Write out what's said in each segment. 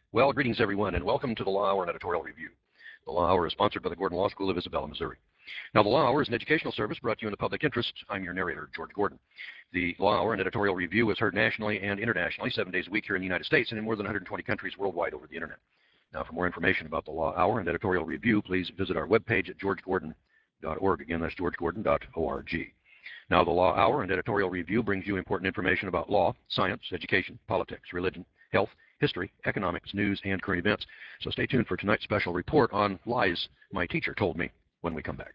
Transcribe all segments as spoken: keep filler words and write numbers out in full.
Well, greetings everyone, and welcome to the Law Hour and Editorial Review. The Law Hour is sponsored by the Gordon Law School of Isabella, Missouri. Now, the Law Hour is an educational service brought to you in the public interest. I'm your narrator, George Gordon. The Law Hour and Editorial Review is heard nationally and internationally seven days a week here in the United States and in more than one hundred twenty countries worldwide over the internet. Now, for more information about the Law Hour and Editorial Review, please visit our webpage at george gordon dot org. Again, that's george gordon dot org. Now, the Law Hour and Editorial Review brings you important information about law, science, education, politics, religion, health, history, economics, news, and current events. So stay tuned for tonight's special report on lies my teacher told me when we come back.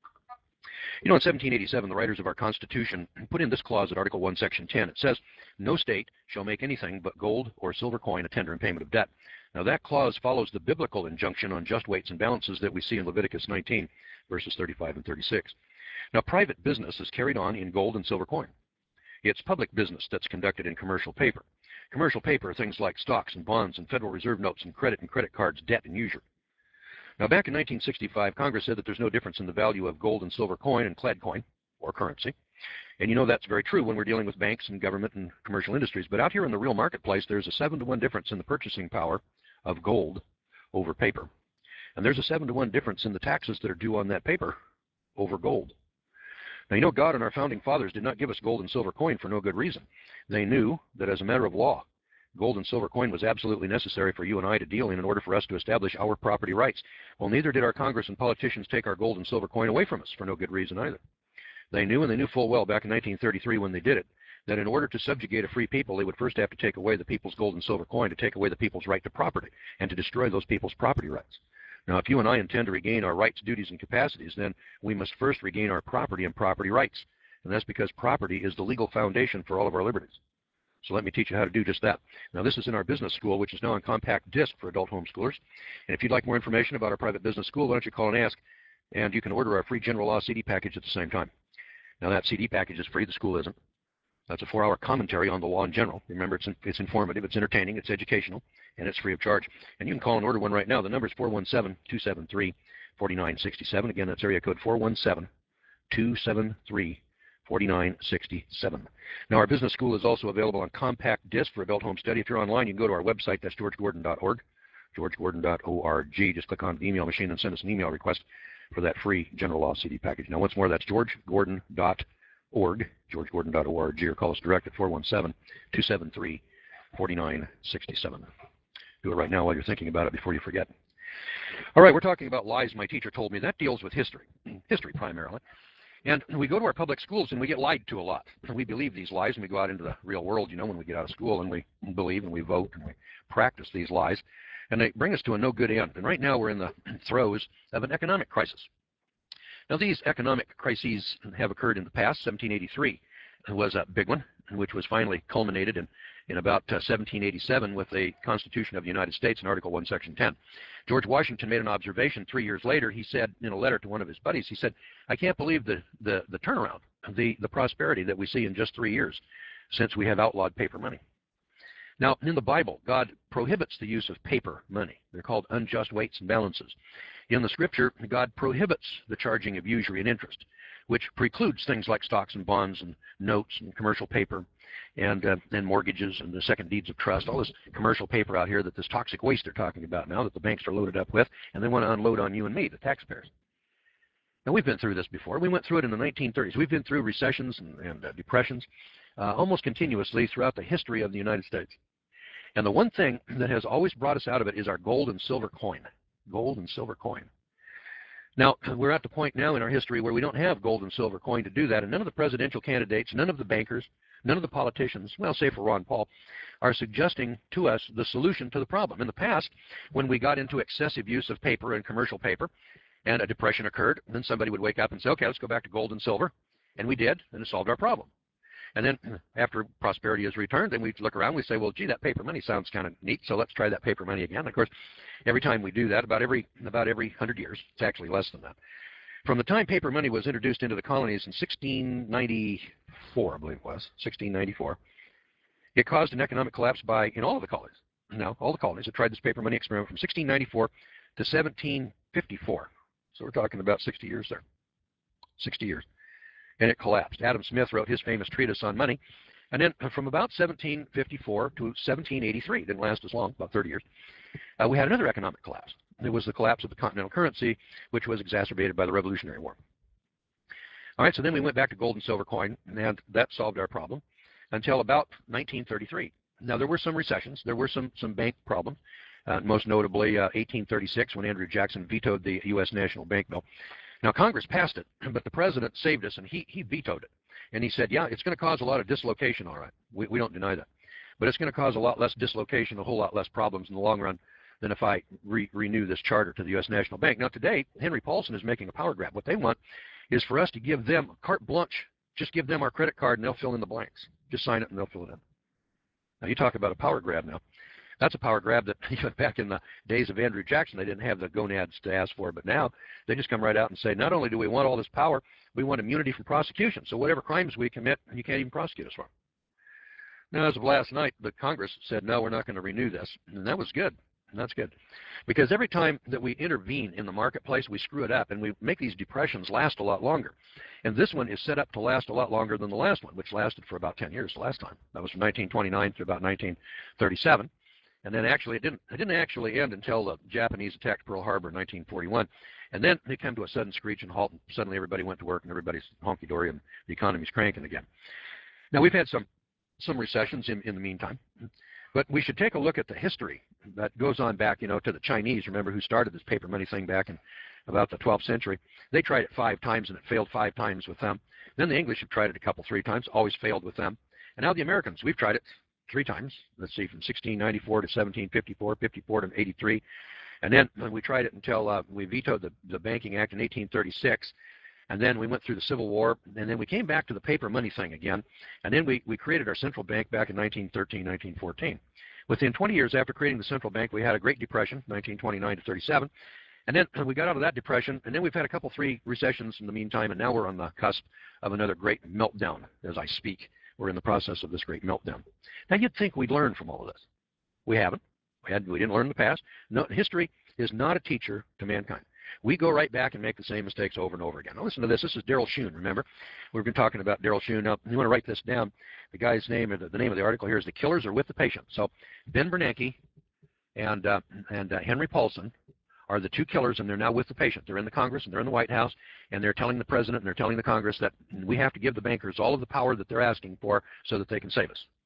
You know, in seventeen eighty-seven, the writers of our Constitution put in this clause at Article one, Section ten. It says, "No state shall make anything but gold or silver coin a tender in payment of debt." Now, that clause follows the biblical injunction on just weights and balances that we see in Leviticus nineteen, verses thirty-five and thirty-six. Now, private business is carried on in gold and silver coin. It's public business that's conducted in commercial paper. Commercial paper are things like stocks and bonds and Federal Reserve notes and credit and credit cards, debt and usury. Now, back in nineteen sixty-five, Congress said that there's no difference in the value of gold and silver coin and clad coin, or currency. And you know that's very true when we're dealing with banks and government and commercial industries. But out here in the real marketplace, there's a seven to one difference in the purchasing power of gold over paper. And there's a seven to one difference in the taxes that are due on that paper over gold. Now, you know, God and our founding fathers did not give us gold and silver coin for no good reason. They knew that as a matter of law, gold and silver coin was absolutely necessary for you and I to deal in in order for us to establish our property rights. Well, neither did our Congress and politicians take our gold and silver coin away from us for no good reason either. They knew, and they knew full well back in nineteen thirty-three when they did it, that in order to subjugate a free people, they would first have to take away the people's gold and silver coin, to take away the people's right to property, and to destroy those people's property rights. Now, if you and I intend to regain our rights, duties, and capacities, then we must first regain our property and property rights. And that's because property is the legal foundation for all of our liberties. So let me teach you how to do just that. Now, this is in our business school, which is now on compact disc for adult homeschoolers. And if you'd like more information about our private business school, why don't you call and ask? And you can order our free general law C D package at the same time. Now, that C D package is free. The school isn't. That's a four-hour commentary on the law in general. Remember, it's, in, it's informative, it's entertaining, it's educational, and it's free of charge. And you can call and order one right now. The number is four one seven, two seven three, four nine six seven. Again, that's area code four one seven, two seven three, four nine six seven. Now, our business school is also available on compact disc for adult home study. If you're online, you can go to our website. That's george gordon dot org, george gordon dot org. Just click on the email machine and send us an email request for that free general law C D package. Now, once more, that's george gordon dot org, george gordon dot org, or call us direct at four one seven, two seven three, four nine six seven. Do it right now while you're thinking about it before you forget. All right, we're talking about lies my teacher told me. That deals with history, history primarily. And we go to our public schools and we get lied to a lot. And we believe these lies and we go out into the real world, you know, when we get out of school, and we believe and we vote and we practice these lies. And they bring us to a no good end. And right now we're in the throes of an economic crisis. Now, these economic crises have occurred in the past. seventeen eighty-three was a big one, which was finally culminated in, in about uh, seventeen eighty-seven with the Constitution of the United States in Article one, Section ten. George Washington made an observation three years later. He said in a letter to one of his buddies, he said, "I can't believe the, the, the turnaround, the, the prosperity that we see in just three years since we have outlawed paper money." Now, in the Bible, God prohibits the use of paper money. They're called unjust weights and balances. In the Scripture, God prohibits the charging of usury and interest, which precludes things like stocks and bonds and notes and commercial paper and, uh, and mortgages and the second deeds of trust, all this commercial paper out here, that this toxic waste they're talking about now that the banks are loaded up with, and they want to unload on you and me, the taxpayers. Now, we've been through this before. We went through it in the nineteen thirties. We've been through recessions and, and uh, depressions uh, almost continuously throughout the history of the United States. And the one thing that has always brought us out of it is our gold and silver coin. Gold and silver coin. Now, we're at the point now in our history where we don't have gold and silver coin to do that, and none of the presidential candidates, none of the bankers, none of the politicians, well, say for Ron Paul, are suggesting to us the solution to the problem. In the past, when we got into excessive use of paper and commercial paper, and a depression occurred, then somebody would wake up and say, okay, let's go back to gold and silver, and we did, and it solved our problem. And then after prosperity is returned, then we look around and we say, well, gee, that paper money sounds kind of neat, so let's try that paper money again. And of course, every time we do that, about every about every hundred years, it's actually less than that. From the time paper money was introduced into the colonies in sixteen ninety-four, I believe it was, sixteen ninety-four, it caused an economic collapse by, in all of the colonies. Now, all the colonies have tried this paper money experiment from sixteen ninety-four to seventeen fifty-four. So we're talking about sixty years there. sixty years. And it collapsed. Adam Smith wrote his famous treatise on money, And then from about seventeen fifty-four to seventeen eighty-three, didn't last as long, about thirty years, uh, we had another economic collapse. It was the collapse of the continental currency, which was exacerbated by the Revolutionary War. All right, so then we went back to gold and silver coin, and that solved our problem until about nineteen thirty-three. Now, there were some recessions. There were some, some bank problems, uh, most notably uh, eighteen thirty-six when Andrew Jackson vetoed the U S National Bank Bill. Now, Congress passed it, but the president saved us, and he, he vetoed it. And he said, yeah, it's going to cause a lot of dislocation, all right. We, we don't deny that. But it's going to cause a lot less dislocation, a whole lot less problems in the long run than if I re renew this charter to the U S National Bank. Now, today, Henry Paulson is making a power grab. What they want is for us to give them carte blanche. Just give them our credit card, and they'll fill in the blanks. Just sign it, and they'll fill it in. Now, you talk about a power grab now. That's a power grab that even back in the days of Andrew Jackson, they didn't have the gonads to ask for. But now they just come right out and say, not only do we want all this power, we want immunity from prosecution. So whatever crimes we commit, you can't even prosecute us for. Now, as of last night, the Congress said, no, we're not going to renew this. And that was good. And that's good. Because every time that we intervene in the marketplace, we screw it up, and we make these depressions last a lot longer. And this one is set up to last a lot longer than the last one, which lasted for about ten years the last time. That was from nineteen twenty-nine to about nineteen thirty-seven. And then actually, it didn't, it didn't actually end until the Japanese attacked Pearl Harbor in nineteen forty-one. And then they came to a sudden screech and halt, and suddenly everybody went to work, and everybody's honky-dory, and the economy's cranking again. Now, we've had some, some recessions in, in the meantime. But we should take a look at the history that goes on back, you know, to the Chinese, remember, who started this paper money thing back in about the twelfth century. They tried it five times, and it failed five times with them. Then the English have tried it a couple, three times, always failed with them. And now the Americans, we've tried it three times. Let's see, from sixteen ninety-four to seventeen fifty-four, fifty-four to eighty-three. And then we tried it until uh, we vetoed the, the Banking Act in eighteen thirty-six. And then we went through the Civil War, and then we came back to the paper money thing again. And then we, we created our central bank back in nineteen thirteen, nineteen fourteen. Within twenty years after creating the central bank, we had a Great Depression, nineteen twenty-nine to thirty-seven. And then we got out of that depression, and then we've had a couple, three recessions in the meantime, and now we're on the cusp of another great meltdown as I speak. We're in the process of this great meltdown. Now, you'd think we'd learn from all of this. We haven't. We, had, we didn't learn in the past. No, history is not a teacher to mankind. We go right back and make the same mistakes over and over again. Now listen to this. This is Daryl Schoon, remember? We've been talking about Daryl Schoon. Now, you want to write this down. The guy's name, or the, the name of the article here is The Killers Are With the Patient. So Ben Bernanke and, uh, and uh, Henry Paulson are the two killers, and they're now with the patient. They're in the Congress, and they're in the White House, and they're telling the president, and they're telling the Congress that we have to give the bankers all of the power that they're asking for so that they can save us.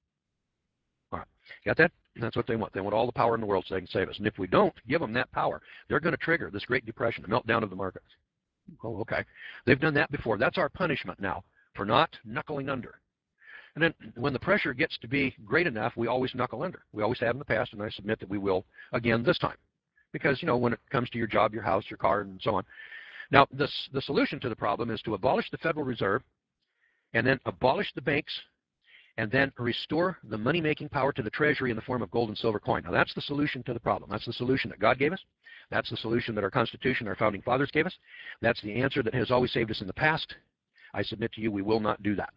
All right. Got that? That's what they want. They want all the power in the world so they can save us. And if we don't give them that power, they're going to trigger this Great Depression, the meltdown of the markets. Oh, okay. They've done that before. That's our punishment now for not knuckling under. And then when the pressure gets to be great enough, we always knuckle under. We always have in the past, and I submit that we will again this time. Because, you know, when it comes to your job, your house, your car, and so on. Now, this, the solution to the problem is to abolish the Federal Reserve, and then abolish the banks, and then restore the money-making power to the Treasury in the form of gold and silver coin. Now, that's the solution to the problem. That's the solution that God gave us. That's the solution that our Constitution, our Founding Fathers gave us. That's the answer that has always saved us in the past. I submit to you, we will not do that.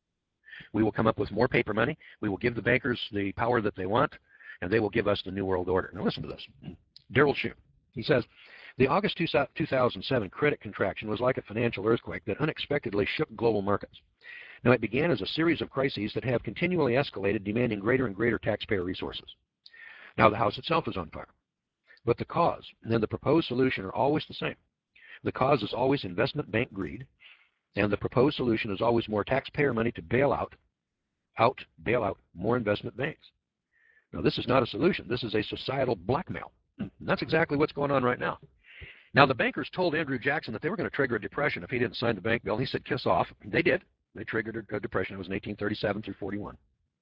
We will come up with more paper money. We will give the bankers the power that they want, and they will give us the New World Order. Now, listen to this. Daryl Schoon, he says, the August two thousand seven credit contraction was like a financial earthquake that unexpectedly shook global markets. Now, it began as a series of crises that have continually escalated, demanding greater and greater taxpayer resources. Now, the house itself is on fire. But the cause and then the proposed solution are always the same. The cause is always investment bank greed, and the proposed solution is always more taxpayer money to bail out, out, bail out more investment banks. Now, this is not a solution. This is a societal blackmail. And that's exactly what's going on right now. Now, the bankers told Andrew Jackson that they were going to trigger a depression if he didn't sign the bank bill. He said, kiss off. They did. They triggered a depression. It was in eighteen thirty-seven through forty-one.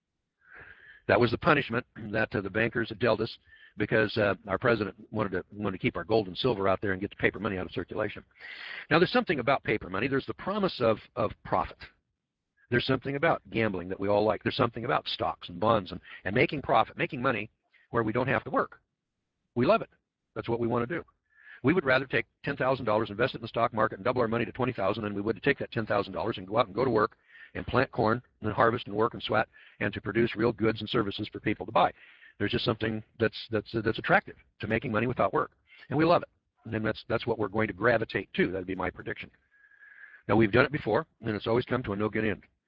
That was the punishment that uh, the bankers had dealt us because uh, our president wanted to, wanted to keep our gold and silver out there and get the paper money out of circulation. Now, there's something about paper money. There's the promise of, of profit. There's something about gambling that we all like. There's something about stocks and bonds and, and making profit, making money where we don't have to work. We love it. That's what we want to do. We would rather take ten thousand dollars, invest it in the stock market, and double our money to twenty thousand dollars than we would to take that ten thousand dollars and go out and go to work and plant corn and harvest and work and sweat and to produce real goods and services for people to buy. There's just something that's, that's, that's attractive to making money without work. And we love it. And that's, that's what we're going to gravitate to. That would be my prediction. Now, we've done it before, and it's always come to a no good end.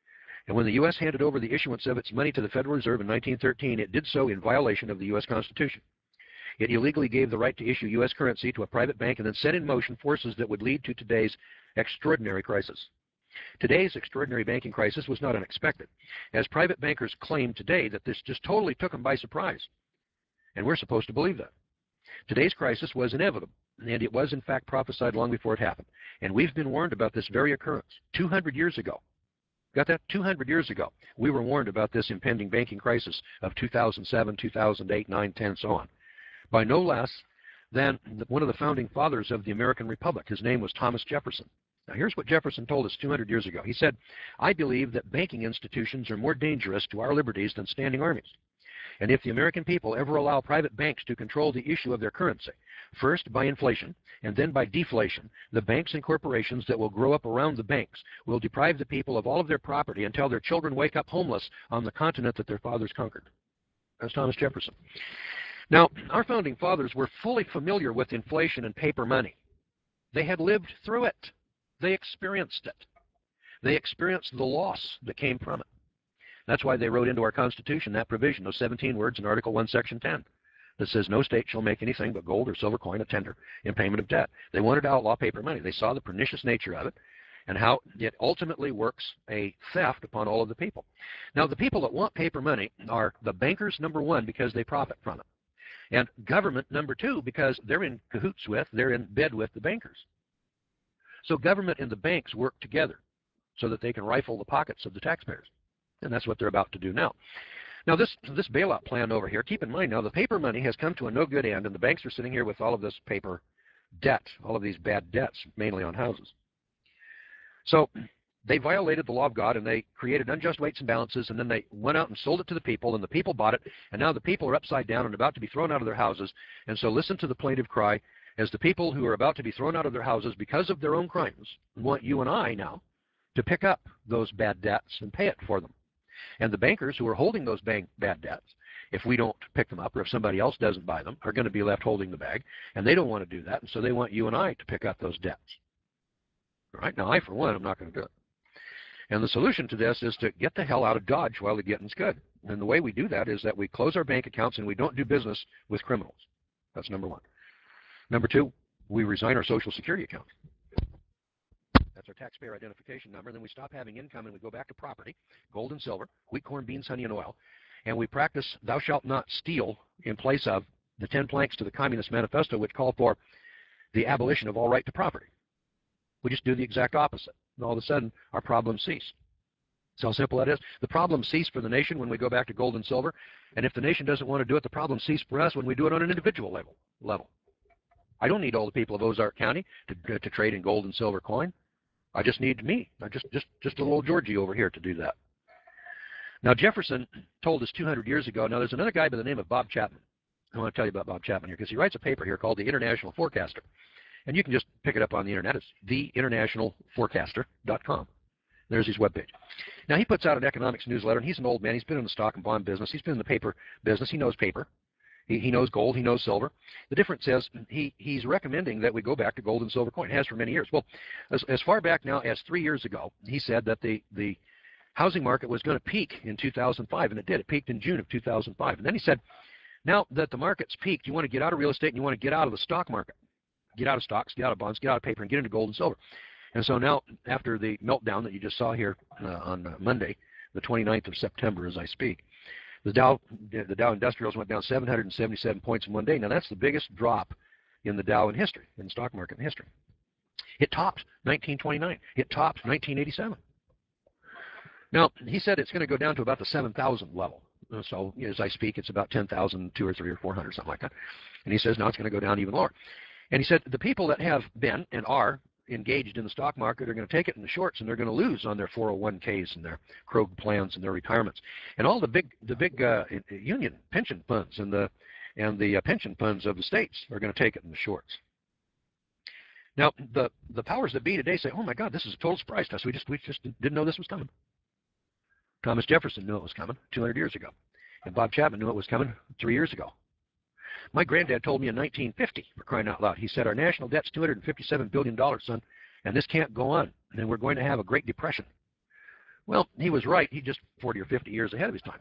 And when the U S handed over the issuance of its money to the Federal Reserve in nineteen thirteen, it did so in violation of the U S Constitution. It illegally gave the right to issue U S currency to a private bank and then set in motion forces that would lead to today's extraordinary crisis. Today's extraordinary banking crisis was not unexpected, as private bankers claim today that this just totally took them by surprise. And we're supposed to believe that. Today's crisis was inevitable, and it was in fact prophesied long before it happened. And we've been warned about this very occurrence two hundred years ago. Got that? two hundred years ago, we were warned about this impending banking crisis of two thousand seven, two thousand eight, nine, ten, so on, by no less than one of the founding fathers of the American Republic. His name was Thomas Jefferson. Now here's what Jefferson told us two hundred years ago. He said, "I believe that banking institutions are more dangerous to our liberties than standing armies. And if the American people ever allow private banks to control the issue of their currency, first by inflation and then by deflation, the banks and corporations that will grow up around the banks will deprive the people of all of their property until their children wake up homeless on the continent that their fathers conquered." That's Thomas Jefferson. Now, our founding fathers were fully familiar with inflation and paper money. They had lived through it. They experienced it. They experienced the loss that came from it. That's why they wrote into our Constitution that provision, those seventeen words in Article one, Section ten, that says no state shall make anything but gold or silver coin a tender in payment of debt. They wanted to outlaw paper money. They saw the pernicious nature of it and how it ultimately works a theft upon all of the people. Now, the people that want paper money are the bankers, number one, because they profit from it, and government, number two, because they're in cahoots with, they're in bed with the bankers. So government and the banks work together so that they can rifle the pockets of the taxpayers. And that's what they're about to do now. Now, this, this bailout plan over here, keep in mind now, the paper money has come to a no good end, and the banks are sitting here with all of this paper debt, all of these bad debts, mainly on houses. So they violated the law of God, and they created unjust weights and balances, and then they went out and sold it to the people, and the people bought it, and now the people are upside down and about to be thrown out of their houses. And so listen to the plaintive cry, as the people who are about to be thrown out of their houses because of their own crimes want you and I now to pick up those bad debts and pay it for them. And the bankers who are holding those bank bad debts, if we don't pick them up or if somebody else doesn't buy them, are going to be left holding the bag, and they don't want to do that, and so they want you and I to pick up those debts. All right? Now, I, for one, am not going to do it. And the solution to this is to get the hell out of Dodge while the getting's good. And the way we do that is that we close our bank accounts and we don't do business with criminals. That's number one. Number two, we resign our Social Security account. That's our taxpayer identification number. Then we stop having income and we go back to property, gold and silver, wheat, corn, beans, honey, and oil. And we practice thou shalt not steal in place of the ten planks to the Communist Manifesto, which call for the abolition of all right to property. We just do the exact opposite. And all of a sudden, our problems cease. That's how simple that is. The problems cease for the nation when we go back to gold and silver. And if the nation doesn't want to do it, the problems cease for us when we do it on an individual level. level. I don't need all the people of Ozark County to, to trade in gold and silver coin. I just need me. I just, just, just a little Georgie over here to do that. Now, Jefferson told us two hundred years ago. Now, there's another guy by the name of Bob Chapman. I want to tell you about Bob Chapman here because he writes a paper here called The International Forecaster. And you can just pick it up on the internet. It's the international forecaster dot com. There's his webpage. Now, he puts out an economics newsletter, and he's an old man. He's been in the stock and bond business. He's been in the paper business. He knows paper. He, he knows gold. He knows silver. The difference is he, he's recommending that we go back to gold and silver coin. It has for many years. Well, as, as far back now as three years ago, he said that the, the housing market was going to peak in two thousand five, and it did. It peaked in June of two thousand five. And then he said, now that the market's peaked, you want to get out of real estate and you want to get out of the stock market. Get out of stocks, get out of bonds, get out of paper, and get into gold and silver. And so now, after the meltdown that you just saw here uh, on uh, Monday, the twenty-ninth of September as I speak, the Dow, the Dow Industrials went down seven hundred seventy-seven points in one day. Now, that's the biggest drop in the Dow in history, in the stock market in history. It topped nineteen twenty-nine. It topped nineteen eighty-seven. Now, he said it's going to go down to about the seven thousand level. So, as I speak, it's about ten thousand two or three or four hundred, something like that. And he says now it's going to go down even lower. And he said the people that have been and are engaged in the stock market are going to take it in the shorts, and they're going to lose on their four oh one Ks and their Krog plans and their retirements. And all the big the big uh, union pension funds and the and the uh, pension funds of the states are going to take it in the shorts. Now, the the powers that be today say, oh my God, this is a total surprise to us. We just we just didn't know this was coming. Thomas Jefferson knew it was coming two hundred years ago. And Bob Chapman knew it was coming three years ago. My granddad told me in nineteen fifty, for crying out loud, he said, our national debt's two hundred fifty-seven billion dollars, son, and this can't go on, and we're going to have a Great Depression. Well, he was right. He just forty or fifty years ahead of his time.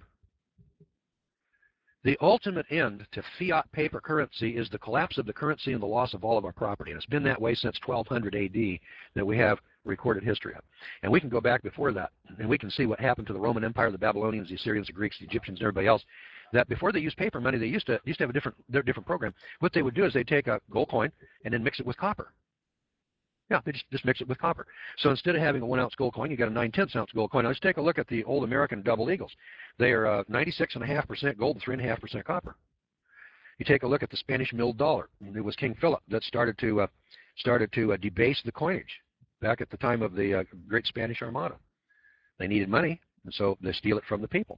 The ultimate end to fiat paper currency is the collapse of the currency and the loss of all of our property. And it's been that way since twelve hundred A D that we have recorded history of. And we can go back before that, and we can see what happened to the Roman Empire, the Babylonians, the Assyrians, the Greeks, the Egyptians, and everybody else. That before they used paper money, they used to used to have a different their different program. What they would do is they'd take a gold coin and then mix it with copper. Yeah, they just, just mix it with copper. So instead of having a one-ounce gold coin, you got a nine-tenths ounce gold coin. Now let's take a look at the old American double eagles. They are uh, ninety-six point five percent gold and three point five percent copper. You take a look at the Spanish milled dollar. It was King Philip that started to uh, started to uh, debase the coinage back at the time of the uh, Great Spanish Armada. They needed money, and so they steal it from the people.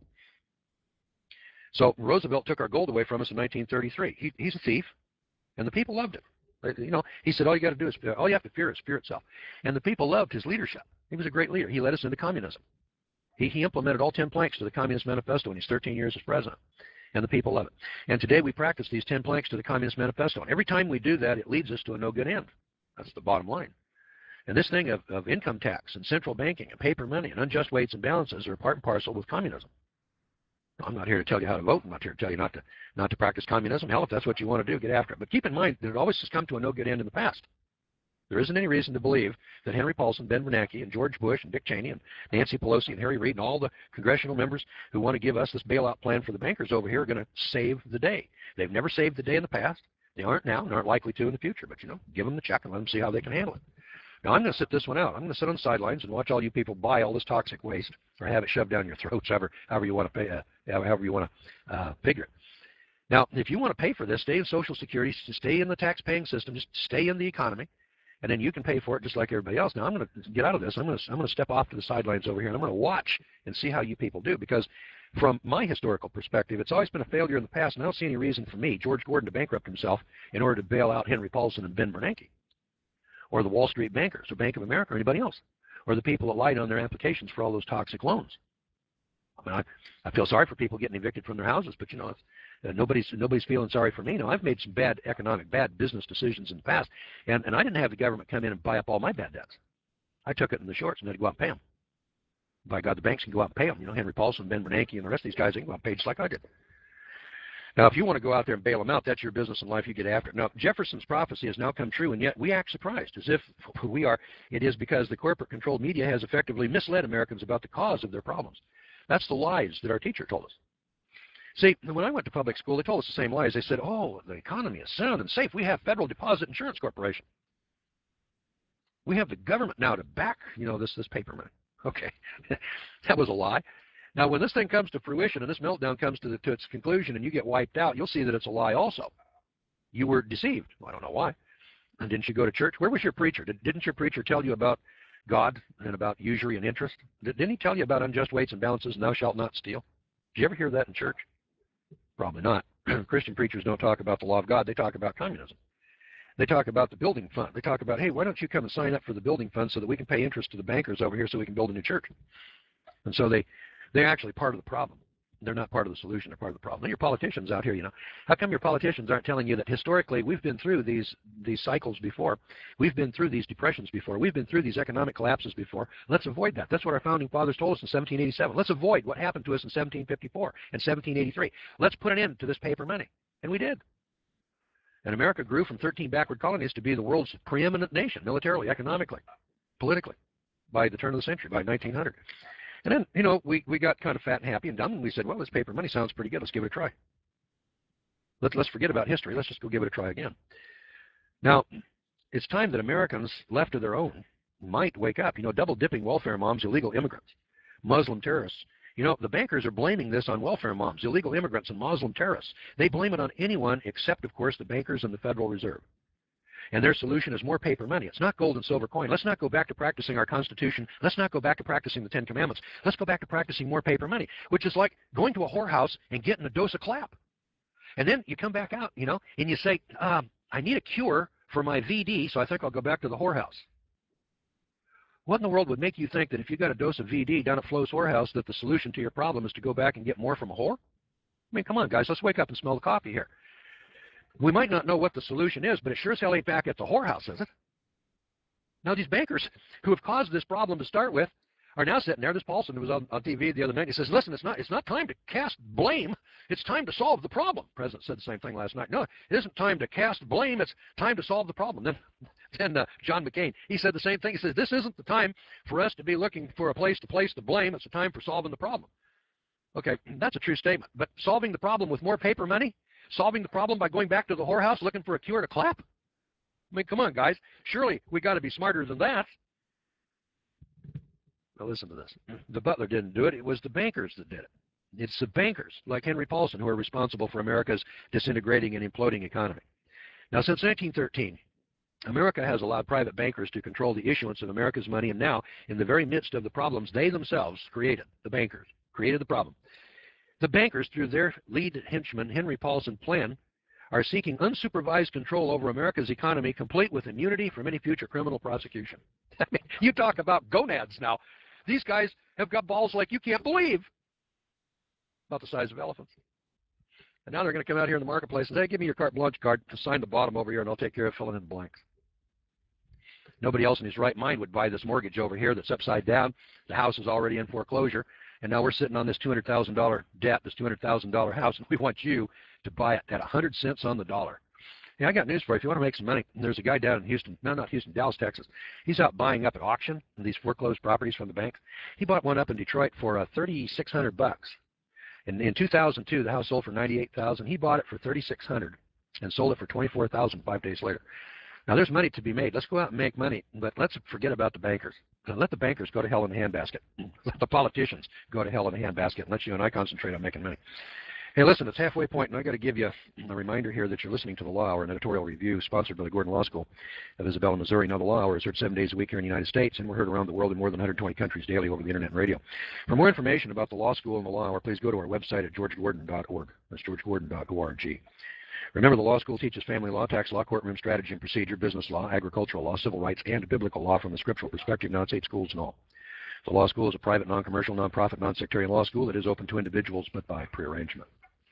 So Roosevelt took our gold away from us in nineteen thirty-three. He, he's a thief, and the people loved him. You know, he said, all you got to do is, all you have to fear is fear itself. And the people loved his leadership. He was a great leader. He led us into communism. He, he implemented all ten planks to the Communist Manifesto when he's thirteen years as president. And the people love it. And today we practice these ten planks to the Communist Manifesto. And every time we do that, it leads us to a no good end. That's the bottom line. And this thing of, of income tax and central banking and paper money and unjust weights and balances are part and parcel with communism. I'm not here to tell you how to vote. I'm not here to tell you not to not to practice communism. Hell, if that's what you want to do, get after it. But keep in mind that it always has come to a no good end in the past. There isn't any reason to believe that Henry Paulson, Ben Bernanke, and George Bush, and Dick Cheney, and Nancy Pelosi, and Harry Reid, and all the congressional members who want to give us this bailout plan for the bankers over here are going to save the day. They've never saved the day in the past. They aren't now and aren't likely to in the future. But, you know, give them the check and let them see how they can handle it. Now, I'm going to sit this one out. I'm going to sit on the sidelines and watch all you people buy all this toxic waste or have it shoved down your throats, however, however you want to pay, uh, however you want to uh, figure it. Now, if you want to pay for this, stay in Social Security, stay in the tax-paying system, just stay in the economy, and then you can pay for it just like everybody else. Now, I'm going to get out of this. I'm going to, I'm going to step off to the sidelines over here, and I'm going to watch and see how you people do, because from my historical perspective, it's always been a failure in the past, and I don't see any reason for me, George Gordon, to bankrupt himself in order to bail out Henry Paulson and Ben Bernanke, or the Wall Street bankers, or Bank of America, or anybody else, or the people that lied on their applications for all those toxic loans. I mean, I, I feel sorry for people getting evicted from their houses, but, you know, it's, uh, nobody's nobody's feeling sorry for me. Now, I've made some bad economic, bad business decisions in the past, and, and I didn't have the government come in and buy up all my bad debts. I took it in the shorts and had to go out and pay them. By God, the banks can go out and pay them. You know, Henry Paulson, Ben Bernanke, and the rest of these guys, they can go out and pay just like I did. Now, if you want to go out there and bail them out, that's your business in life. You get after it. Now, Jefferson's prophecy has now come true, and yet we act surprised, as if we are. It is because the corporate-controlled media has effectively misled Americans about the cause of their problems. That's the lies that our teacher told us. See, when I went to public school, they told us the same lies. They said, oh, the economy is sound and safe. We have Federal Deposit Insurance Corporation. We have the government now to back, you know, this, this paper money. Okay, that was a lie. Now, when this thing comes to fruition and this meltdown comes to, the, to its conclusion and you get wiped out, you'll see that it's a lie also. You were deceived. Well, I don't know why. And didn't you go to church? Where was your preacher? Did, didn't your preacher tell you about God and about usury and interest? Did, didn't he tell you about unjust weights and balances and thou shalt not steal? Did you ever hear that in church? Probably not. Christian preachers don't talk about the law of God. They talk about communism. They talk about the building fund. They talk about, hey, why don't you come and sign up for the building fund so that we can pay interest to the bankers over here so we can build a new church? And so they, they're actually part of the problem. They're not part of the solution. They're part of the problem. Now, your politicians out here, you know, how come your politicians aren't telling you that historically we've been through these these cycles before? We've been through these depressions before. We've been through these economic collapses before. Let's avoid that. That's what our founding fathers told us in seventeen eighty-seven. Let's avoid what happened to us in seventeen fifty-four and seventeen eighty-three. Let's put an end to this paper money. And we did. And America grew from thirteen backward colonies to be the world's preeminent nation, militarily, economically, politically, by the turn of the century, by nineteen hundred. And then, you know, we, we got kind of fat and happy and dumb, and we said, well, this paper money sounds pretty good. Let's give it a try. Let, let's forget about history. Let's just go give it a try again. Now, it's time that Americans, left to their own, might wake up. You know, double-dipping welfare moms, illegal immigrants, Muslim terrorists. You know, the bankers are blaming this on welfare moms, illegal immigrants, and Muslim terrorists. They blame it on anyone except, of course, the bankers and the Federal Reserve. And their solution is more paper money. It's not gold and silver coin. Let's not go back to practicing our Constitution. Let's not go back to practicing the Ten Commandments. Let's go back to practicing more paper money, which is like going to a whorehouse and getting a dose of clap. And then you come back out, you know, and you say, um, I need a cure for my V D, so I think I'll go back to the whorehouse. What in the world would make you think that if you got a dose of V D down at Flo's whorehouse that the solution to your problem is to go back and get more from a whore? I mean, come on, guys, let's wake up and smell the coffee here. We might not know what the solution is, but it sure as hell ain't back at the whorehouse, is it? Now, these bankers who have caused this problem to start with are now sitting there. This Paulson was on, on T V the other night. He says, listen, it's not, it's not time to cast blame. It's time to solve the problem. The president said the same thing last night. No, it isn't time to cast blame. It's time to solve the problem. Then, then uh, John McCain, he said the same thing. He says, this isn't the time for us to be looking for a place to place the blame. It's the time for solving the problem. Okay, that's a true statement. But solving the problem with more paper money? Solving the problem by going back to the whorehouse looking for a cure to clap? I mean, come on, guys. Surely we got to be smarter than that. Now listen to this. The butler didn't do it. It was the bankers that did it. It's the bankers, like Henry Paulson, who are responsible for America's disintegrating and imploding economy. Now, since nineteen thirteen, America has allowed private bankers to control the issuance of America's money, and now, in the very midst of the problems they themselves created, the bankers created the problem, the bankers, through their lead henchman, Henry Paulson plan, are seeking unsupervised control over America's economy, complete with immunity from any future criminal prosecution. I mean, you talk about gonads now. These guys have got balls like you can't believe, about the size of elephants. And now they're going to come out here in the marketplace and say, hey, give me your carte blanche card to sign the bottom over here, and I'll take care of filling in the blanks. Nobody else in his right mind would buy this mortgage over here that's upside down. The house is already in foreclosure, and now we're sitting on this two hundred thousand dollar debt, this two hundred thousand dollar house, and we want you to buy it at one hundred cents on the dollar. Yeah, I got news for you. If you want to make some money, there's a guy down in Houston, no, not Houston, Dallas, Texas. He's out buying up at auction these foreclosed properties from the banks. He bought one up in Detroit for uh, thirty-six hundred bucks. And in two thousand two, the house sold for ninety-eight thousand. He bought it for thirty-six hundred and sold it for twenty-four thousand five days later. Now, there's money to be made. Let's go out and make money, but let's forget about the bankers. Let the bankers go to hell in a handbasket. Let the politicians go to hell in a handbasket and let you and I concentrate on making money. Hey, listen, it's halfway point, and I got to give you a reminder here that you're listening to The Law Hour, an editorial review sponsored by the Gordon Law School of Isabella, Missouri. Now, The Law Hour is heard seven days a week here in the United States, and we're heard around the world in more than one hundred twenty countries daily over the internet and radio. For more information about the Law School and The Law Hour, please go to our website at george gordon dot org. That's george gordon dot org. Remember, the law school teaches family law, tax law, courtroom strategy and procedure, business law, agricultural law, civil rights, and biblical law from the scriptural perspective. Now, it's eight schools in all. The law school is a private, non-commercial, non-profit, non-sectarian law school that is open to individuals, but by prearrangement.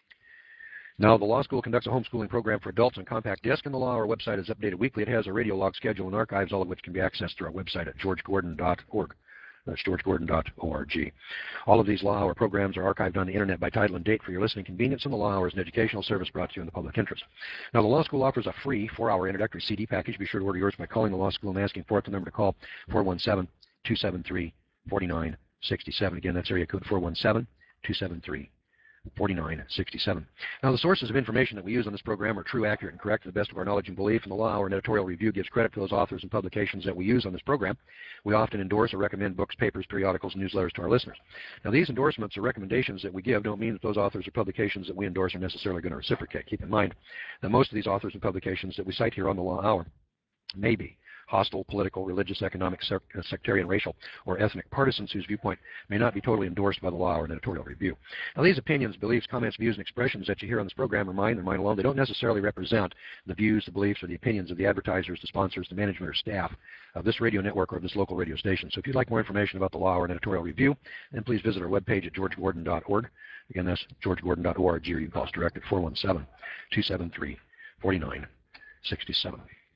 Now, the law school conducts a homeschooling program for adults on compact disc, and the Law Hour website is updated weekly. It has a radio log schedule and archives, all of which can be accessed through our website at george gordon dot org. That's george gordon dot org. All of these Law Hour programs are archived on the internet by title and date for your listening convenience, and the Law Hour is an educational service brought to you in the public interest. Now, the Law School offers a free four-hour introductory C D package. Be sure to order yours by calling the Law School and asking for it. The number to call, four one seven, two seven three, four nine six seven. Again, that's area code four one seven, two seven three, four nine six seven. Now, the sources of information that we use on this program are true, accurate, and correct to the best of our knowledge and belief, and the Law Hour and editorial review gives credit to those authors and publications that we use on this program. We often endorse or recommend books, papers, periodicals, and newsletters to our listeners. Now, these endorsements or recommendations that we give don't mean that those authors or publications that we endorse are necessarily going to reciprocate. Keep in mind that most of these authors and publications that we cite here on the Law Hour may be hostile, political, religious, economic, sec sectarian, racial, or ethnic partisans whose viewpoint may not be totally endorsed by the Law Hour and editorial review. Now, these opinions, beliefs, comments, views, and expressions that you hear on this program are mine and mine alone. They don't necessarily represent the views, the beliefs, or the opinions of the advertisers, the sponsors, the management, or staff of this radio network or of this local radio station. So if you'd like more information about the Law Hour and editorial review, then please visit our webpage at george gordon dot org. Again, that's george gordon dot org, or you can call us direct at four one seven, two seven three, four nine six seven.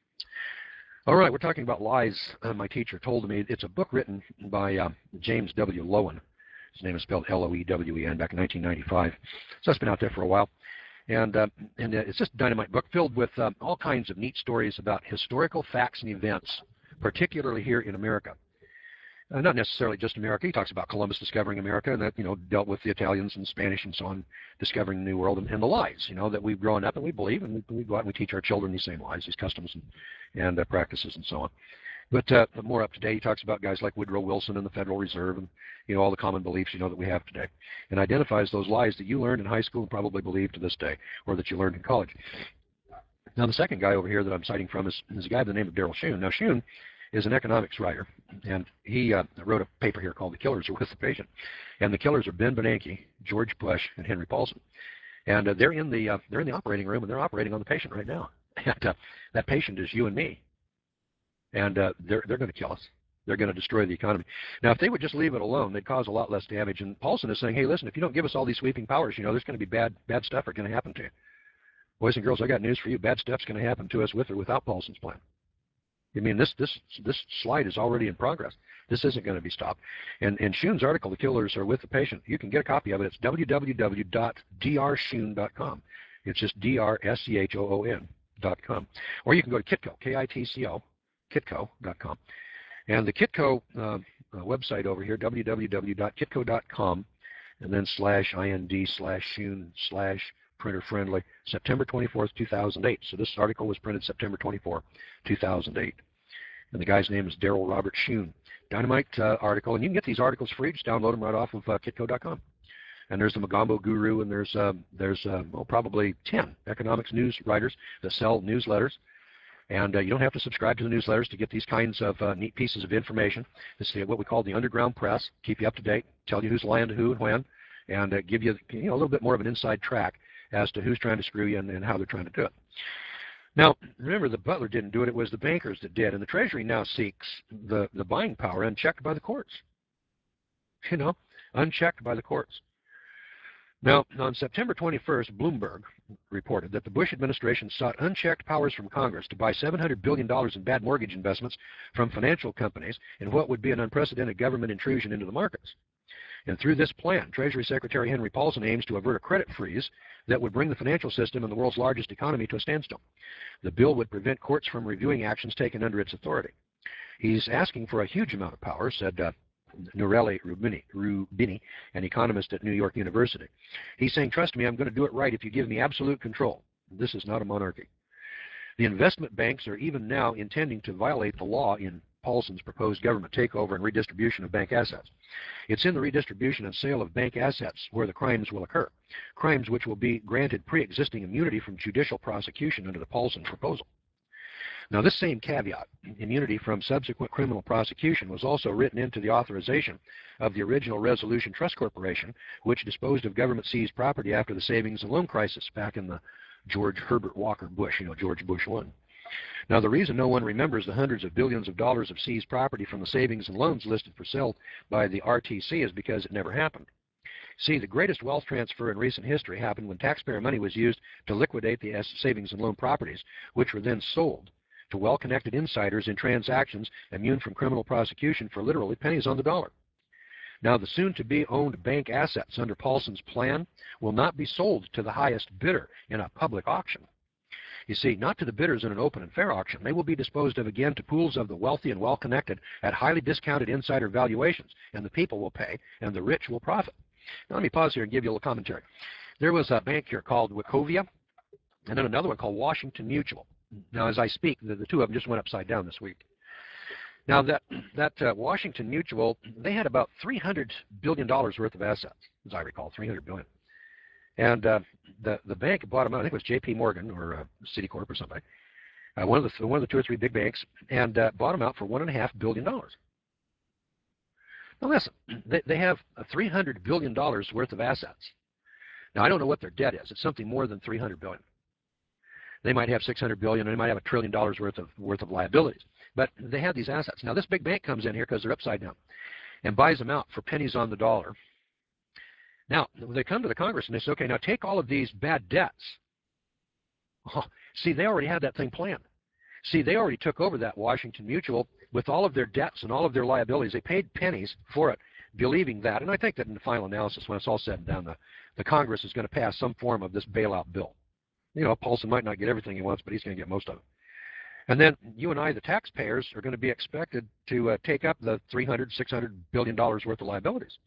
All right, we're talking about lies uh, my teacher told me. It's a book written by uh, James W. Loewen. His name is spelled L O E W E N, back in nineteen ninety-five. So it's been out there for a while. And, uh, and uh, it's just a dynamite book filled with uh, all kinds of neat stories about historical facts and events, particularly here in America. Uh, not necessarily just America. He talks about Columbus discovering America, and that, you know, dealt with the Italians and Spanish and so on, discovering the New World, and, and the lies, you know, that we've grown up and we believe, and we, we go out and we teach our children these same lies, these customs and, and uh, practices and so on. But uh, more up to date, he talks about guys like Woodrow Wilson and the Federal Reserve, and, you know, all the common beliefs, you know, that we have today, and identifies those lies that you learned in high school and probably believe to this day, or that you learned in college. Now, the second guy over here that I'm citing from is, is a guy by the name of Daryl Schoon. Now, Schoon is an economics writer, and he uh, wrote a paper here called The Killers Are With the Patient. And the killers are Ben Bernanke, George Bush, and Henry Paulson. And uh, they're in the uh, they're in the operating room, and they're operating on the patient right now. And uh, that patient is you and me. And uh, they're they're going to kill us. They're going to destroy the economy. Now, if they would just leave it alone, they'd cause a lot less damage. And Paulson is saying, hey, listen, if you don't give us all these sweeping powers, you know, there's going to be bad bad stuff are going to happen to you. Boys and girls, I got news for you. Bad stuff's going to happen to us with or without Paulson's plan. I mean, this this this slide is already in progress. This isn't going to be stopped. And in Schoon's article, The Killers Are With the Patient, you can get a copy of it. It's w w w dot d r schoon dot com. It's just D R S C H O O N dot com. Or you can go to Kitco, K I T C O, Kitco dot com. And the Kitco uh, uh, website over here, w w w dot kitco dot com, and then slash ind slash Schoon slash printer friendly, September twenty-fourth, two thousand eight. So this article was printed September twenty-fourth, two thousand eight. And the guy's name is Daryl Robert Schoon. Dynamite uh, article, and you can get these articles free. Just download them right off of uh, kitco dot com. And there's the Magambo Guru, and there's uh, there's uh, well, probably ten economics news writers that sell newsletters. And uh, you don't have to subscribe to the newsletters to get these kinds of uh, neat pieces of information. This is what we call the underground press. Keep you up to date, tell you who's lying to who and when, and uh, give you, you know, a little bit more of an inside track as to who's trying to screw you and, and how they're trying to do it. Now, remember, the butler didn't do it. It was the bankers that did. And the Treasury now seeks the, the buying power unchecked by the courts. You know, unchecked by the courts. Now, on September twenty-first, Bloomberg reported that the Bush administration sought unchecked powers from Congress to buy seven hundred billion dollars in bad mortgage investments from financial companies in what would be an unprecedented government intrusion into the markets. And through this plan, Treasury Secretary Henry Paulson aims to avert a credit freeze that would bring the financial system and the world's largest economy to a standstill. The bill would prevent courts from reviewing actions taken under its authority. He's asking for a huge amount of power, said uh, Noureli Roubini, Roubini, an economist at New York University. He's saying, trust me, I'm going to do it right if you give me absolute control. This is not a monarchy. The investment banks are even now intending to violate the law in Paulson's proposed government takeover and redistribution of bank assets. It's in the redistribution and sale of bank assets where the crimes will occur, crimes which will be granted pre-existing immunity from judicial prosecution under the Paulson proposal. Now, this same caveat, immunity from subsequent criminal prosecution, was also written into the authorization of the original Resolution Trust Corporation, which disposed of government-seized property after the savings and loan crisis back in the George Herbert Walker Bush, you know, George Bush one. Now, the reason no one remembers the hundreds of billions of dollars of seized property from the savings and loans listed for sale by the R T C is because it never happened. See, the greatest wealth transfer in recent history happened when taxpayer money was used to liquidate the savings and loan properties, which were then sold to well-connected insiders in transactions immune from criminal prosecution for literally pennies on the dollar. Now, the soon-to-be owned bank assets under Paulson's plan will not be sold to the highest bidder in a public auction. You see, not to the bidders in an open and fair auction. They will be disposed of again to pools of the wealthy and well-connected at highly discounted insider valuations, and the people will pay, and the rich will profit. Now, let me pause here and give you a little commentary. There was a bank here called Wachovia, and then another one called Washington Mutual. Now, as I speak, the, the two of them just went upside down this week. Now, that, that uh, Washington Mutual, they had about three hundred billion dollars worth of assets, as I recall, three hundred billion dollars. And uh, the, the bank bought them out. I think it was J P Morgan or uh, Citicorp or something. Uh, one, of the, one of the two or three big banks, and uh, bought them out for one point five billion dollars. Now, listen, they, they have three hundred billion dollars worth of assets. Now, I don't know what their debt is. It's something more than three hundred billion dollars. They might have six hundred billion dollars, or they might have a trillion dollars worth of, worth of liabilities. But they have these assets. Now, this big bank comes in here because they're upside down and buys them out for pennies on the dollar. Now, they come to the Congress and they say, okay, now take all of these bad debts. Oh, see, they already had that thing planned. See, they already took over that Washington Mutual with all of their debts and all of their liabilities. They paid pennies for it, believing that. And I think that in the final analysis, when it's all said and done, the, the Congress is going to pass some form of this bailout bill. You know, Paulson might not get everything he wants, but he's going to get most of it. And then you and I, the taxpayers, are going to be expected to uh, take up the three hundred, six hundred billion dollars worth of liabilities.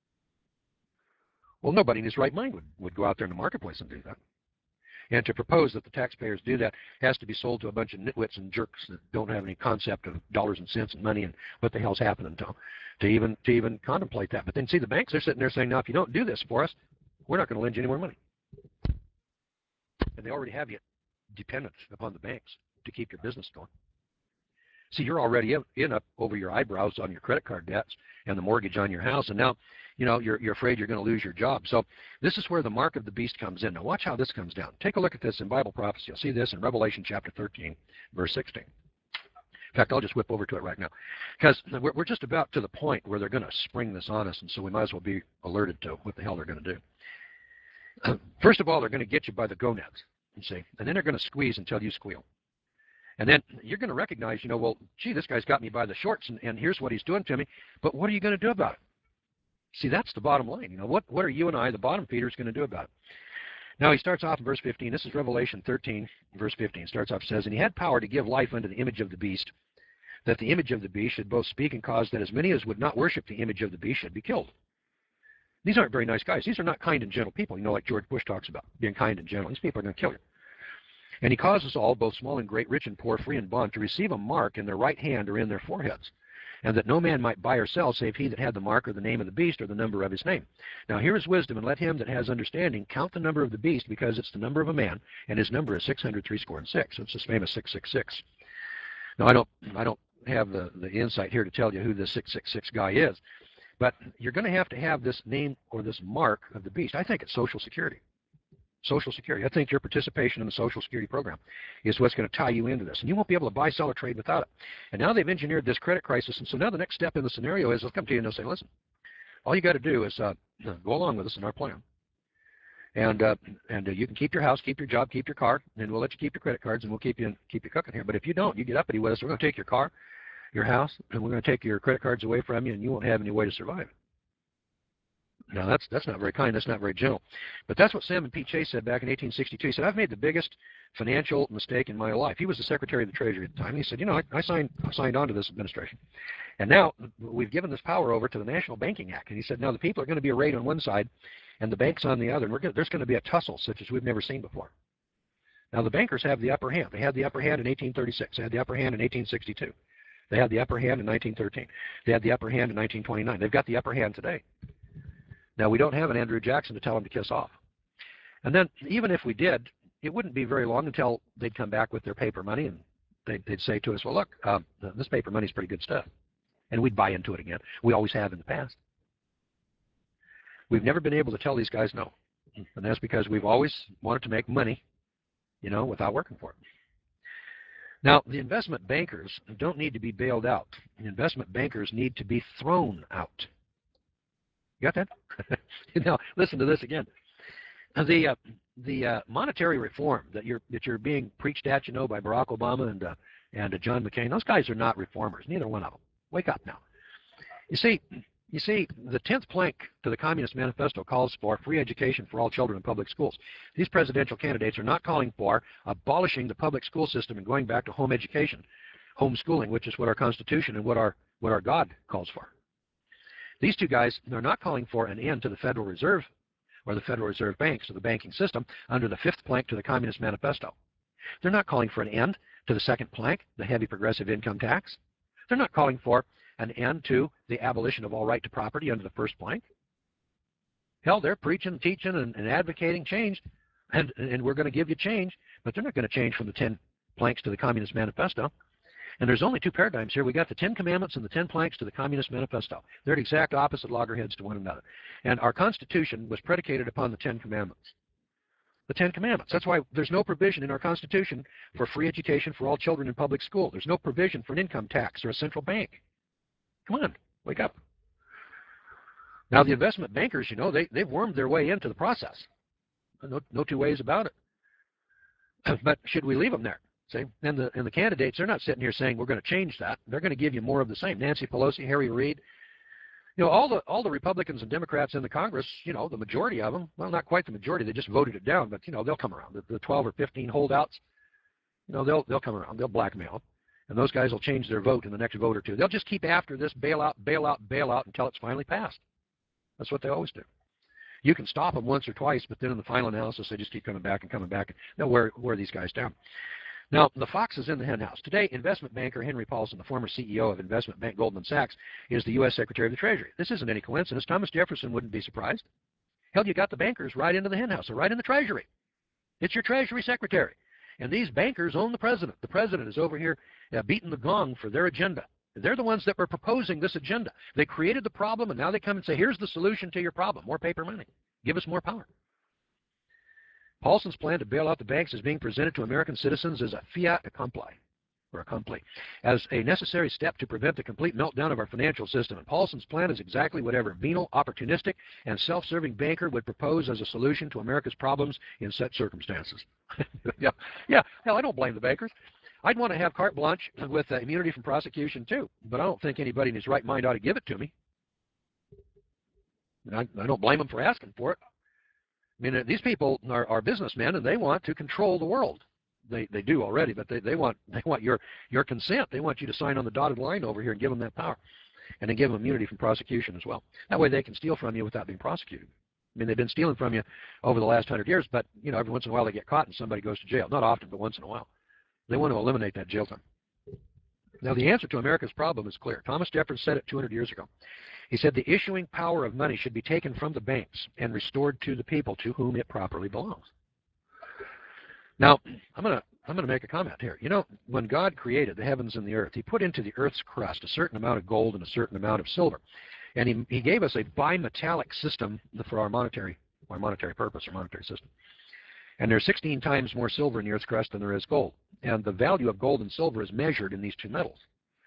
Well, nobody in his right mind would, would go out there in the marketplace and do that. And to propose that the taxpayers do that has to be sold to a bunch of nitwits and jerks that don't have any concept of dollars and cents and money and what the hell's happening to them to even, to even contemplate that. But then see, the banks are sitting there saying, now, if you don't do this for us, we're not going to lend you any more money. And they already have you dependent upon the banks to keep your business going. See, you're already in up over your eyebrows on your credit card debts and the mortgage on your house, and now, you know, you're, you're afraid you're going to lose your job. So this is where the mark of the beast comes in. Now watch how this comes down. Take a look at this in Bible prophecy. You'll see this in Revelation chapter thirteen, verse sixteen. In fact, I'll just whip over to it right now, because we're, we're just about to the point where they're going to spring this on us, and so we might as well be alerted to what the hell they're going to do. First of all, they're going to get you by the gonads, you see, and then they're going to squeeze until you squeal. And then you're going to recognize, you know, well, gee, this guy's got me by the shorts, and, and here's what he's doing to me. But what are you going to do about it? See, that's the bottom line. You know, what, what are you and I, the bottom feeders, going to do about it? Now, he starts off in verse fifteen. This is Revelation thirteen, verse fifteen. Starts off, says, and he had power to give life unto the image of the beast, that the image of the beast should both speak and cause that as many as would not worship the image of the beast should be killed. These aren't very nice guys. These are not kind and gentle people, you know, like George Bush talks about, being kind and gentle. These people are going to kill you. And he causes all, both small and great, rich and poor, free and bond, to receive a mark in their right hand or in their foreheads, and that no man might buy or sell save he that had the mark or the name of the beast or the number of his name. Now here is wisdom, and let him that has understanding count the number of the beast, because it's the number of a man, and his number is six hundred threescore and six. So it's this famous six six six. Now I don't, I don't have the, the insight here to tell you who this six six six guy is, but you're going to have to have this name or this mark of the beast. I think it's Social Security. Social Security. I think your participation in the Social Security program is what's going to tie you into this. And you won't be able to buy, sell, or trade without it. And now they've engineered this credit crisis. And so now the next step in the scenario is they'll come to you and they'll say, listen, all you got to do is uh, go along with us in our plan. And uh, and uh, you can keep your house, keep your job, keep your car, and we'll let you keep your credit cards, and we'll keep you keep you cooking here. But if you don't, you get uppity with us, we're going to take your car, your house, and we're going to take your credit cards away from you, and you won't have any way to survive. Now, that's that's not very kind. That's not very gentle. But that's what Salmon P. Chase said back in eighteen sixty-two. He said, I've made the biggest financial mistake in my life. He was the Secretary of the Treasury at the time. He said, you know, I, I signed I signed on to this administration. And now we've given this power over to the National Banking Act. And he said, now the people are going to be arrayed on one side and the banks on the other. And we're gonna, there's going to be a tussle such as we've never seen before. Now, the bankers have the upper hand. They had the upper hand in eighteen thirty-six. They had the upper hand in eighteen sixty-two. They had the upper hand in nineteen thirteen. They had the upper hand in nineteen twenty-nine. They've got the upper hand today. Now, we don't have an Andrew Jackson to tell him to kiss off. And then, even if we did, it wouldn't be very long until they'd come back with their paper money, and they'd, they'd say to us, well, look, uh, this paper money is pretty good stuff. And we'd buy into it again. We always have in the past. We've never been able to tell these guys no. And that's because we've always wanted to make money, you know, without working for it. Now, the investment bankers don't need to be bailed out. The investment bankers need to be thrown out. You got that? Now, listen to this again. The uh, the uh, monetary reform that you're that you're being preached at, you know, by Barack Obama and uh, and uh, John McCain, those guys are not reformers. Neither one of them. Wake up now. You see, you see, the tenth plank to the Communist Manifesto calls for free education for all children in public schools. These presidential candidates are not calling for abolishing the public school system and going back to home education, homeschooling, which is what our Constitution and what our what our God calls for. These two guys, they're not calling for an end to the Federal Reserve or the Federal Reserve banks or the banking system under the fifth plank to the Communist Manifesto. They're not calling for an end to the second plank, the heavy progressive income tax. They're not calling for an end to the abolition of all right to property under the first plank. Hell, they're preaching, teaching, and, and advocating change, and, and we're going to give you change, but they're not going to change from the ten planks to the Communist Manifesto. And there's only two paradigms here. We got the Ten Commandments and the Ten Planks to the Communist Manifesto. They're at exact opposite loggerheads to one another. And our Constitution was predicated upon the Ten Commandments. The Ten Commandments. That's why there's no provision in our Constitution for free education for all children in public school. There's no provision for an income tax or a central bank. Come on, wake up. Now, the investment bankers, you know, they, they've wormed their way into the process. No, no two ways about it. But should we leave them there? See, and the and the candidates, they're not sitting here saying we're going to change that. They're going to give you more of the same. Nancy Pelosi, Harry Reid, you know, all the all the Republicans and Democrats in the Congress, you know, the majority of them, well, not quite the majority, they just voted it down, but you know, they'll come around. The, the twelve or fifteen holdouts, you know, they'll they'll come around. They'll blackmail, and those guys will change their vote in the next vote or two. They'll just keep after this bailout, bailout, bailout until it's finally passed. That's what they always do. You can stop them once or twice, but then in the final analysis, they just keep coming back and coming back. And they'll wear wear these guys down. Now, the fox is in the henhouse. Today, investment banker Henry Paulson, the former C E O of investment bank Goldman Sachs, is the U S Secretary of the Treasury. This isn't any coincidence. Thomas Jefferson wouldn't be surprised. Hell, you got the bankers right into the henhouse. They're right in the Treasury. It's your Treasury Secretary. And these bankers own the president. The president is over here uh, beating the gong for their agenda. They're the ones that were proposing this agenda. They created the problem, and now they come and say, here's the solution to your problem. More paper money. Give us more power. Paulson's plan to bail out the banks is being presented to American citizens as a fiat accompli, or accompli, as a necessary step to prevent the complete meltdown of our financial system. And Paulson's plan is exactly what every venal, opportunistic, and self-serving banker would propose as a solution to America's problems in such circumstances. yeah, yeah. Hell, I don't blame the bankers. I'd want to have carte blanche with uh, immunity from prosecution too, but I don't think anybody in his right mind ought to give it to me. And I, I don't blame them for asking for it. I mean, uh, these people are, are businessmen, and they want to control the world. They they do already, but they, they want they want your your consent. They want you to sign on the dotted line over here and give them that power, and then give them immunity from prosecution as well. That way, they can steal from you without being prosecuted. I mean, they've been stealing from you over the last hundred years, but you know, every once in a while they get caught and somebody goes to jail. Not often, but once in a while. They want to eliminate that jail time. Now, the answer to America's problem is clear. Thomas Jefferson said it two hundred years ago. He said the issuing power of money should be taken from the banks and restored to the people to whom it properly belongs. Now, I'm going to I'm going to make a comment here. You know, when God created the heavens and the earth, he put into the earth's crust a certain amount of gold and a certain amount of silver. And he, he gave us a bimetallic system for our monetary, our monetary purpose, our monetary system. And there's sixteen times more silver in the earth's crust than there is gold. And the value of gold and silver is measured in these two metals.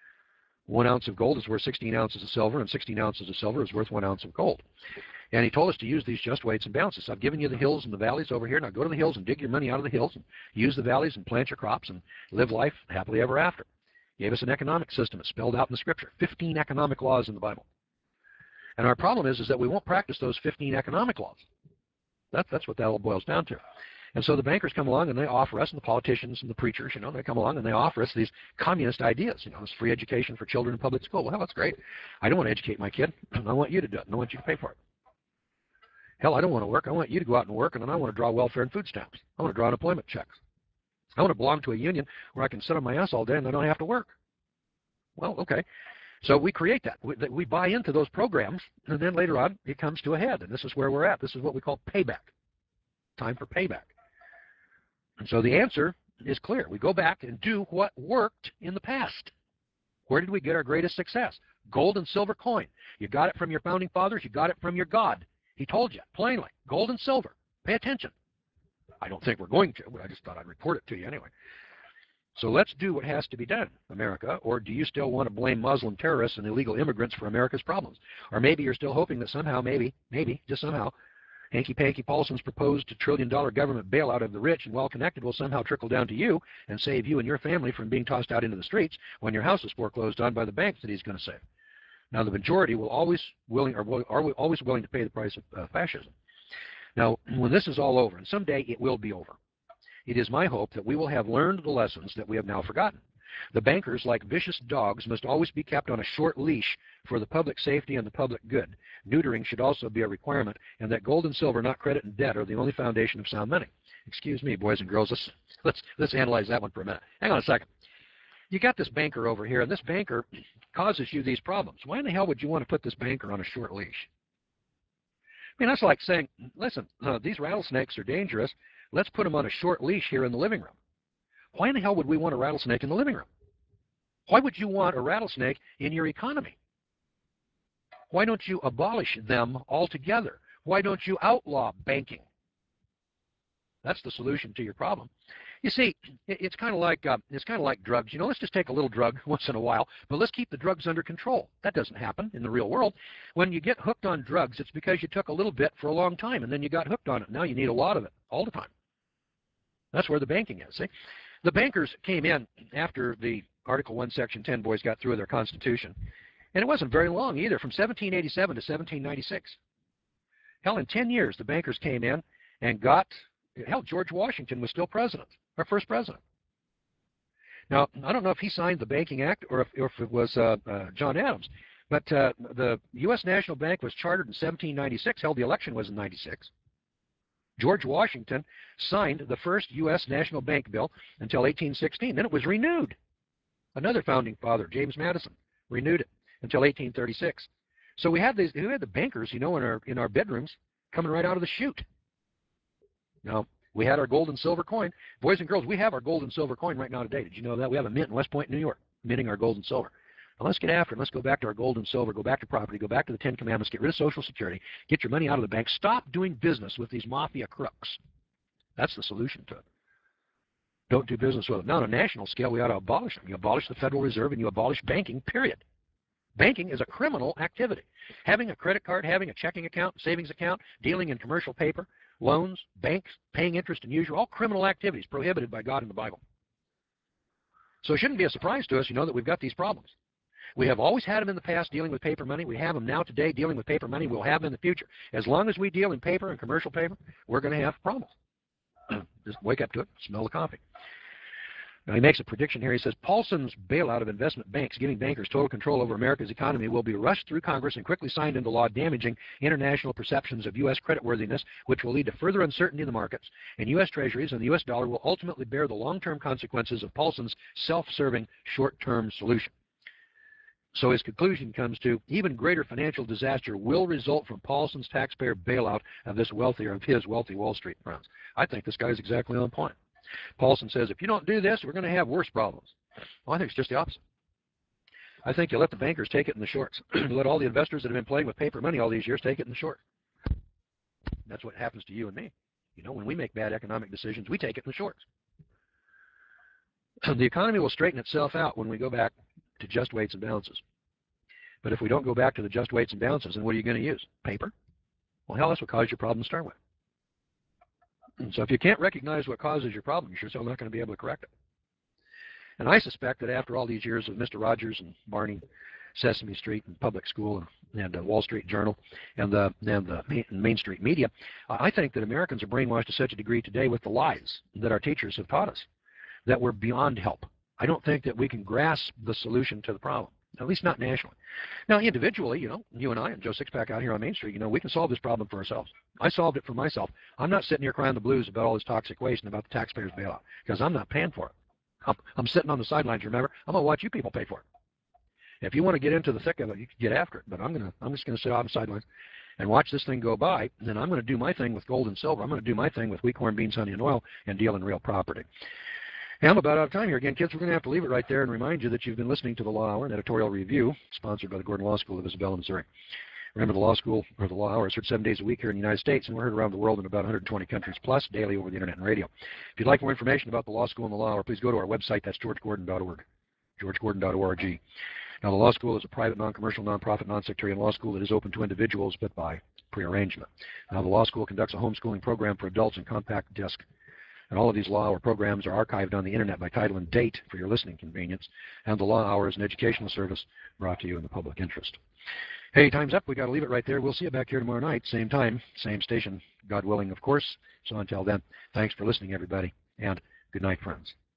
One ounce of gold is worth sixteen ounces of silver, and sixteen ounces of silver is worth one ounce of gold. And he told us to use these just weights and balances. I've given you the hills and the valleys over here. Now go to the hills and dig your money out of the hills, and use the valleys and plant your crops and live life happily ever after. He gave us an economic system. It's spelled out in the Scripture. fifteen economic laws in the Bible. And our problem is, is that we won't practice those fifteen economic laws. That, that's what that all boils down to. And so the bankers come along and they offer us, and the politicians and the preachers, you know, they come along and they offer us these communist ideas. You know, this free education for children in public school. Well, that's great. I don't want to educate my kid. I want you to do it, and I want you to pay for it. Hell, I don't want to work. I want you to go out and work, and then I want to draw welfare and food stamps. I want to draw unemployment checks. I want to belong to a union where I can sit on my ass all day and I don't have to work. Well, okay. So we create that. We, we buy into those programs, and then later on it comes to a head, and this is where we're at. This is what we call payback. Time for payback. And so the answer is clear. We go back and do what worked in the past. Where did we get our greatest success? Gold and silver coin. You got it from your founding fathers. You got it from your God. He told you plainly. Gold and silver. Pay attention. I don't think we're going to, but I just thought I'd report it to you anyway. So let's do what has to be done, America. Or do you still want to blame Muslim terrorists and illegal immigrants for America's problems? Or maybe you're still hoping that somehow, maybe, maybe, just somehow, Hanky-Panky Paulson's proposed trillion-dollar government bailout of the rich and well-connected will somehow trickle down to you and save you and your family from being tossed out into the streets when your house is foreclosed on by the banks that he's going to save. Now, the majority will always willing are, are always willing to pay the price of uh, fascism. Now, when this is all over, and someday it will be over, it is my hope that we will have learned the lessons that we have now forgotten. The bankers, like vicious dogs, must always be kept on a short leash for the public safety and the public good. Neutering should also be a requirement, and that gold and silver, not credit and debt, are the only foundation of sound money. Excuse me, boys and girls. Let's, let's, let's analyze that one for a minute. Hang on a second. You got this banker over here, and this banker causes you these problems. Why in the hell would you want to put this banker on a short leash? I mean, that's like saying, listen, uh, these rattlesnakes are dangerous. Let's put them on a short leash here in the living room. Why in the hell would we want a rattlesnake in the living room? Why would you want a rattlesnake in your economy? Why don't you abolish them altogether? Why don't you outlaw banking? That's the solution to your problem. You see, it's kind of like uh, it's kind of like drugs. You know, let's just take a little drug once in a while, but let's keep the drugs under control. That doesn't happen in the real world. When you get hooked on drugs, it's because you took a little bit for a long time, and then you got hooked on it. Now you need a lot of it all the time. That's where the banking is. See, the bankers came in after the Article one, Section ten boys got through their Constitution, and it wasn't very long either, from seventeen eighty-seven to seventeen ninety-six. Hell, in ten years, the bankers came in and got. Hell, George Washington was still president, our first president. Now, I don't know if he signed the Banking Act or if, or if it was uh, uh, John Adams, but uh, the U S National Bank was chartered in seventeen ninety-six. Hell, the election was in ninety-six. George Washington signed the first U S National Bank bill until eighteen sixteen. Then it was renewed. Another founding father, James Madison, renewed it until eighteen thirty-six. So we had these, we had the bankers, you know, in our in our bedrooms coming right out of the chute. Now, we had our gold and silver coin. Boys and girls, we have our gold and silver coin right now today. Did you know that? We have a mint in West Point, New York, minting our gold and silver. Now, let's get after it. Let's go back to our gold and silver, go back to property, go back to the Ten Commandments, get rid of Social Security, get your money out of the bank. Stop doing business with these mafia crooks. That's the solution to it. Don't do business with them. Now, on a national scale, we ought to abolish them. You abolish the Federal Reserve and you abolish banking, period. Banking is a criminal activity. Having a credit card, having a checking account, savings account, dealing in commercial paper, loans, banks, paying interest and usual, all criminal activities prohibited by God in the Bible. So it shouldn't be a surprise to us, you know, that we've got these problems. We have always had them in the past dealing with paper money. We have them now today dealing with paper money. We'll have them in the future. As long as we deal in paper and commercial paper, we're going to have problems. Just wake up to it, smell the coffee. Now he makes a prediction here. He says Paulson's bailout of investment banks, giving bankers total control over America's economy, will be rushed through Congress and quickly signed into law, damaging international perceptions of U S creditworthiness, which will lead to further uncertainty in the markets. And U S Treasuries and the U S dollar will ultimately bear the long-term consequences of Paulson's self-serving short-term solution. So his conclusion comes to even greater financial disaster will result from Paulson's taxpayer bailout of this wealthier of his wealthy Wall Street friends. I think this guy's exactly on point. Paulson says, if you don't do this, we're going to have worse problems. Well, I think it's just the opposite. I think you let the bankers take it in the shorts. Let all the investors that have been playing with paper money all these years take it in the short. That's what happens to you and me. You know, when we make bad economic decisions, we take it in the shorts. The economy will straighten itself out when we go back to just weights and balances. But if we don't go back to the just weights and balances, then what are you going to use? Paper? Well, hell, that's what caused your problem to start with. And so if you can't recognize what causes your problem, you're sure not going to be able to correct it. And I suspect that after all these years of Mister Rogers and Barney, Sesame Street and Public School and, and uh, Wall Street Journal and the, and the Main, Main Street media, uh, I think that Americans are brainwashed to such a degree today with the lies that our teachers have taught us that we're beyond help. I don't think that we can grasp the solution to the problem, at least not nationally. Now, individually, you know, you and I and Joe Sixpack out here on Main Street, you know, we can solve this problem for ourselves. I solved it for myself. I'm not sitting here crying the blues about all this toxic waste and about the taxpayers' bailout because I'm not paying for it. I'm, I'm sitting on the sidelines, remember? I'm going to watch you people pay for it. If you want to get into the thick of it, you can get after it, but I'm, gonna, I'm just going to sit on the sidelines and watch this thing go by, and then I'm going to do my thing with gold and silver. I'm going to do my thing with wheat, corn, beans, honey, and oil and deal in real property. Hey, I'm about out of time here. Again, kids, we're going to have to leave it right there and remind you that you've been listening to the Law Hour, an editorial review sponsored by the Gordon Law School of Isabella, Missouri. Remember, the Law School, or the Law Hour, is heard seven days a week here in the United States, and we're heard around the world in about one hundred twenty countries plus daily over the internet and radio. If you'd like more information about the Law School and the Law Hour, please go to our website. That's george gordon dot org, george gordon dot org. Now, the Law School is a private, non-commercial, non-profit, non-sectarian law school that is open to individuals, but by prearrangement. Now, the Law School conducts a homeschooling program for adults in compact disc. And all of these Law Hour programs are archived on the internet by title and date for your listening convenience. And the Law Hour is an educational service brought to you in the public interest. Hey, time's up. We got to leave it right there. We'll see you back here tomorrow night, same time, same station, God willing, of course. So until then, thanks for listening, everybody, and good night, friends.